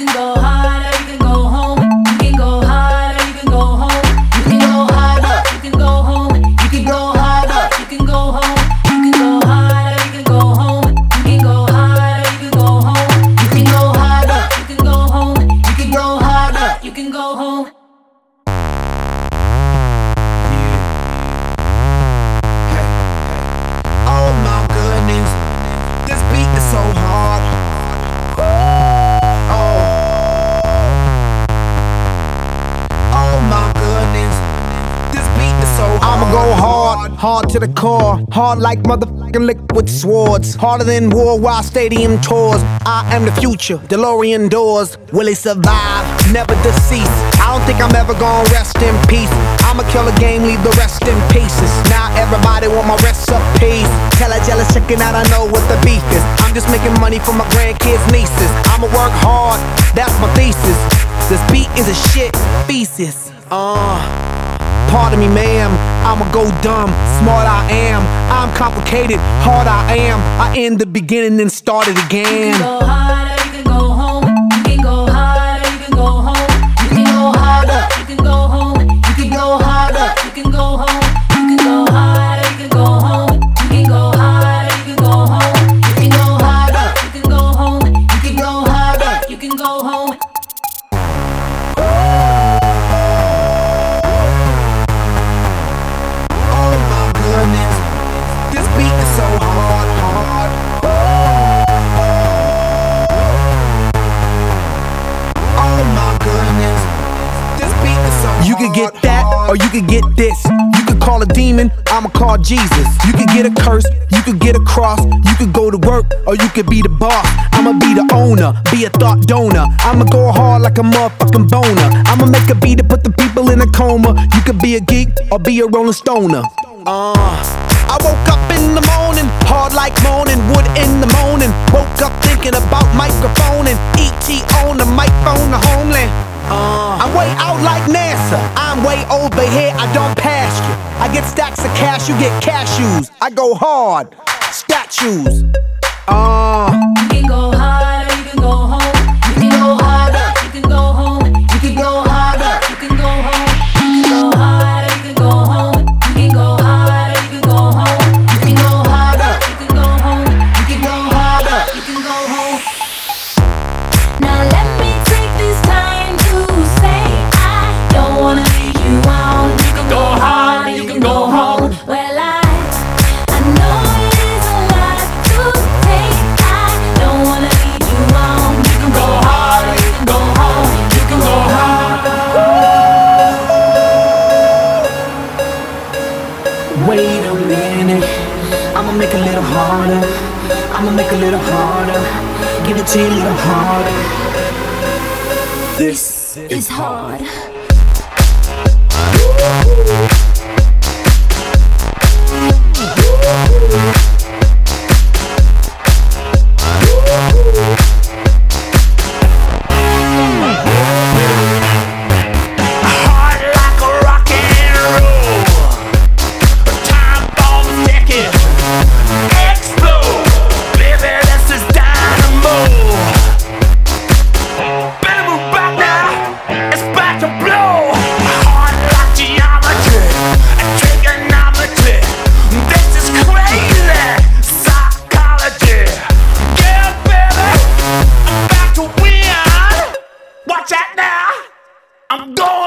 can go hard or you can go home. You can go hard or you can go home. You can go hard or you can go home. You can go hard or you can go home. You can go hard or you can go home. You can go hard or you can go home. You can go hard or you can go home. You can go hard or you can go home. Oh my goodness, this beat is so hard. Oh my goodness, this beat is so hard. I'ma go hard to the core. Hard like motherfucking liquid swords. Harder than worldwide stadium tours. I am the future, DeLorean doors. Will he survive? Never deceased. I don't think I'm ever gonna rest in peace. I'ma kill a game, leave the rest in pieces. Now everybody want my recipes. Tell a jealous chicken that I know what the beef is. I'm just making money for my grandkids, nieces. I'ma work hard, that's my thesis. This beat is a shit thesis. Pardon me, ma'am, I'ma go dumb. Smart I am, I'm complicated. Hard I am, I end the beginning and start it again. You can go hard or you can go home. You can go hard or you can go home. You can go hard or you can go home. You can go hard or you can go home. You can go hard or you can go home. You can go hard or you can go home. You can go hard or you can go home. You can go hard or you can go home. Oh my goodness, this beat is so hard. Oh my goodness, this beat is so hard. You could get that, or you could get this. You could call a demon, I'ma call Jesus. You could get a curse, you could get a cross. You could go to work, or you could be the boss. I'ma be the owner, be a thought donor. I'ma go hard like a motherfucking boner. I'ma make a beat to put the people in a coma. You could be a geek, or be a rolling stoner. I woke up in the morning, hard like moaning, wood in the morning. Woke up thinking about microphone and E.T. on the microphone, the homeland. I'm way out like NASA, I'm way over here, I don't pass you. I get stacks of cash, you get cashews. I go hard, statues. You can go hard or you can go home. You can go hard or you can go home. You can go hard or you can go home. You can go hard or you can go home. You can go hard or you can go home. You can go hard or you can go home. You can go hard or you can go home. Now let me take this time to say I don't wanna leave you on. You can go hard or you can go home. Well, I know it is a lot to take. I don't wanna leave you on. You can go hard or you can go home. You can go hard. Wait a minute, I'ma make it a little harder. I'ma make it a little harder. Give it to you a little harder. This is hard. I'm going.